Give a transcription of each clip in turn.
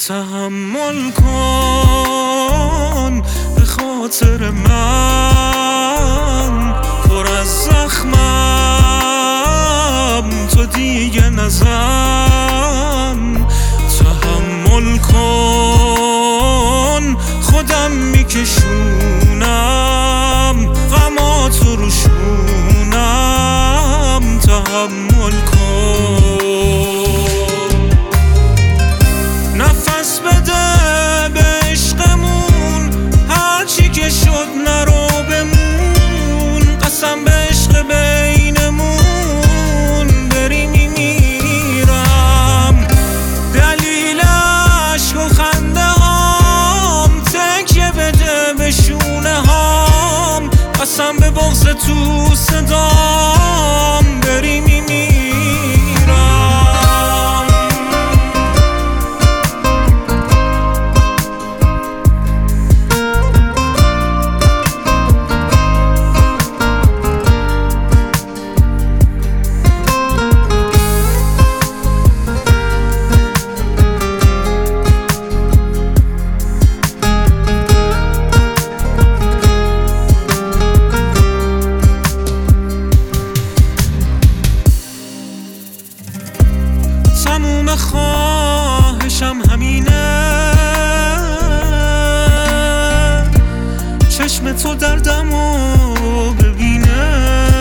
تحمل کن به خاطر من، پر از زخمم تو دیگه نزن. تحمل کن خودم میکشونم، غماتو روشونم. تحمل کن، نفس بده به عشقمون، هرچی که شد نرو بمون. قسم به عشق بینمون، بری میمیرم. دلیل عشق و خنده هام، تکیه بده به شونه هام. قسم به بغض تو صدام، بری میمیرم. تموم خواهشم همینه، چشم تو دردمو ببینه.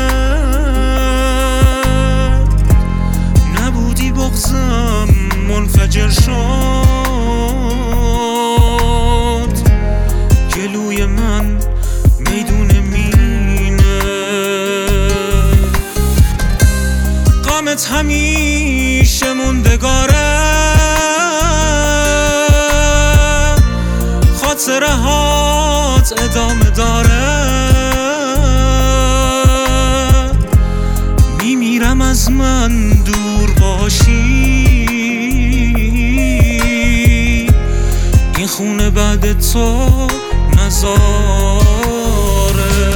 نبودی بغضم منفجر شد، گلوی من میدون مینه. غمت همیشه موندگاره، خاطره هات ادامه داره. میمیرم از من دور باشی، این خونه بعد تو مزاره.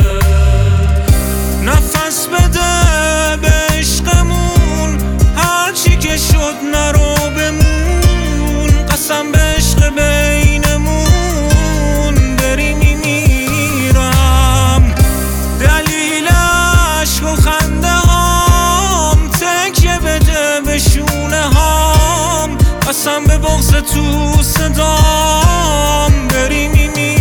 نفس بده به عشقمون، هرچی که شد نرو بمون. قسم به عشق بینمون، بری میمیرم. دلیل عشق و خنده هام، تکیه بده به شونه هام. قسم به بغض تو صدام، بری میمیرم.